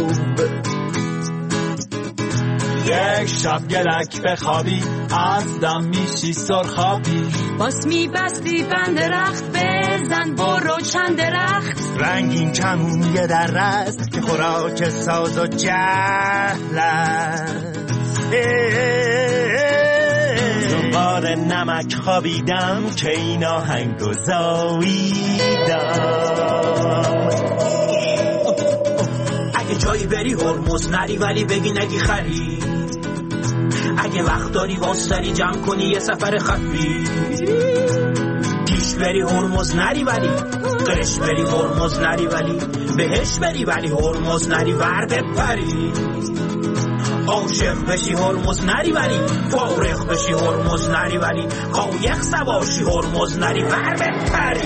یک شب گلک بخوابی از دم میشی سرخابی، باس میبستی بند درخت بزن برو چند درخت. رنگین کمون یه در است که خوراک ساز و جهل است. دنبال نمک خوابیدم که این آهنگ و زاییدم. اگه جایی بری هرمز نری ولی بگی نگی خری. اگه وقت داری واسری جمع کنی یه سفر خفی. پیش بری هرمز نری ولی قرش بری هرمز نری ولی بهش بری ولی هرمز نری ور بپری. عاشق بشی هرمز نری ولی فارغ بشی هرمز نری ولی قایق سواشی هرمز نری ور بپری.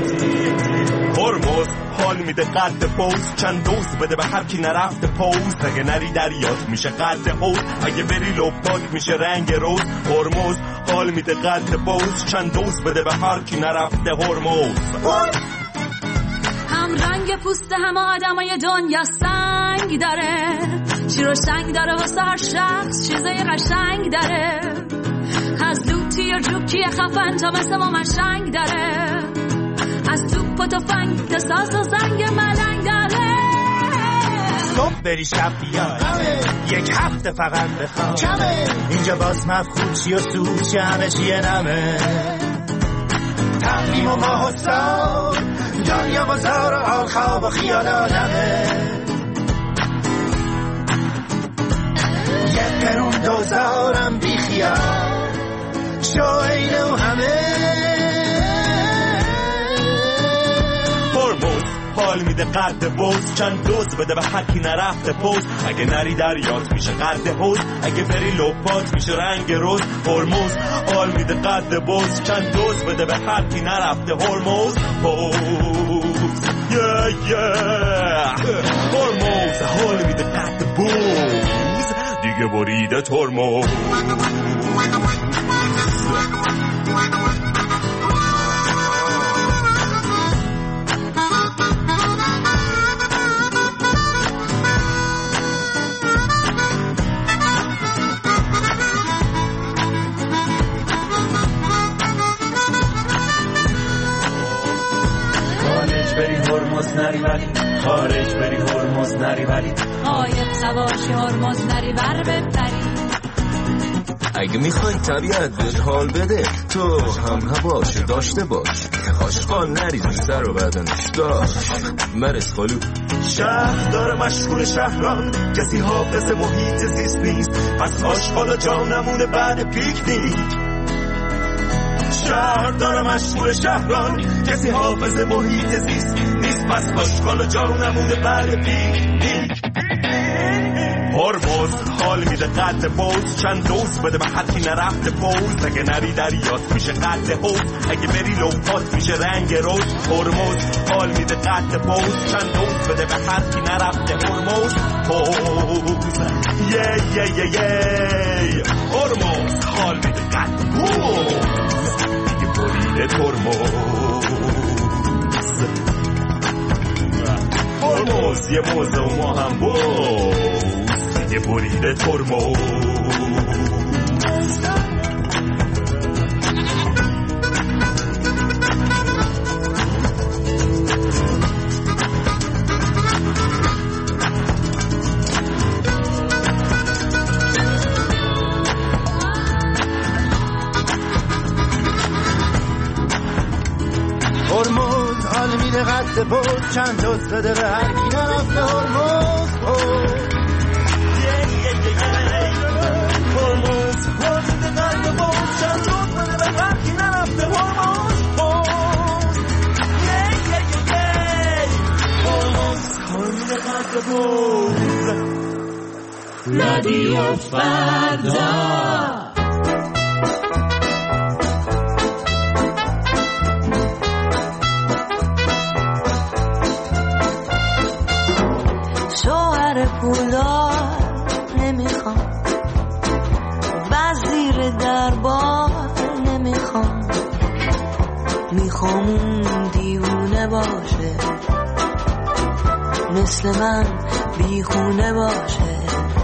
هرمز حال میده قد پوز، چند دوز بده به هر کی نرفته پوز. اگه نری دریات میشه قد حوز، اگه بری لپات میشه رنگ روز. هرمز حال میده قد پوز، چند دوز بده به هر کی نرفته هرمز. هم رنگ پوست همه آدمای دنیا سنگ داره، شیر و سنگ داره واسه هر شخص چیزای قشنگ داره. از لوتی و جوکی خفن تا مثل ما مشنگ داره، از توپ و تفنگ تا ساز و زنگ ملنگ داره. صبح بری شب بیای یک هفته فقط بخواب، اینجا باز مفخود چی و سود چی همه چیه نمه. تقویم و ماه و سال دنیا بازار و حال خواب و خیال آدمه. یک قرون دوزارم بی خیال شو اینو همه. حال میده قد بوز، چند دوز بده به هر کی نرفته پوز. اگه نری دریات میشه قد حوز، اگه بری لپات میشه رنگ روز. هرمز حال میده قد بوز، چند دوز بده به هر کی نرفته هرمز. بوز yeah, yeah. هرمز حال میده قد بوز، دیگه بریده ترمز. نری ولی خارج بری هرمز نری ولی قایق سواشی هرمز نری ور بپری. اگه میخوای طبیعت بهت حال بده تو هم هواش داشته باش. آشقان نریزی سر و بدنش داشت مرس خالو. شهر داره مشغول شهران، کسی حافظ محیط زیست نیست، پس آشغال جا نمونه بعد پیکنیک. شهر داره مشغول شهران، کسی حافظ محیط زیست نیست، پس آشغال جا نمونه بعد پیکنیک. هرمز حال میده قد بوز، چند دوز بده به هر کی نرفته پوز. اگه نری دریات میشه قد حوز، اگه بری لپات میشه رنگ روز. هرمز حال میده قد بوز، چند دوز بده به هر کی نرفته هرمز. پوز یه یه یه یه هرمز حال میده قد بوز، دیگه بریده ترمز. هرمز یه موزه و ما هم بوز، یه بریده ترمز. هرمز حال میده قد بود، چند دوست بده به هر کی نرفته هرمز. هرمز حال میده قد بود، چند دوست بده به هر کی نرفته هرمز. هرمز حال میده قد بود. رادیو فردا. شوهر پولدار نمیخوام، وزیر دربار نمیخوام، میخوام اون دیوونه باشه، مثل من بیخونه باشه،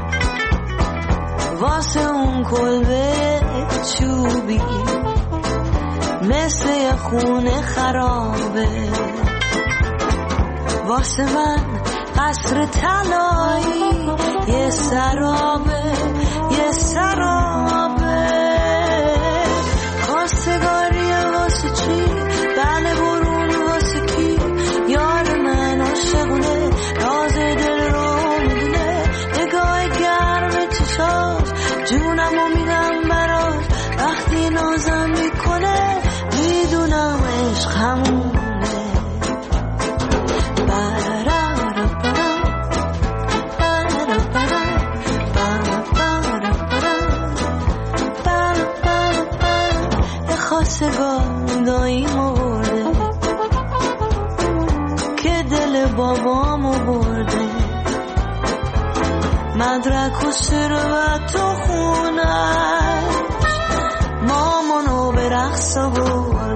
واسه اون کلبه چوبی مثل یه خونه خرابه، واسه من قصر طلایی یه سرابه، یه سرابه. خواستگاری واسه چی؟ بله برون واسه کی؟ یار من عاشقونه، راز دل رو میدونه، نگاه گرم چشاش جونمو میدم براش، وقتی نازم میکنه میدونم عشق همونه. خواستگار داییمو برده که دل بابامو برده، مدرک و ثروت و خونش مامانو به رقص برده.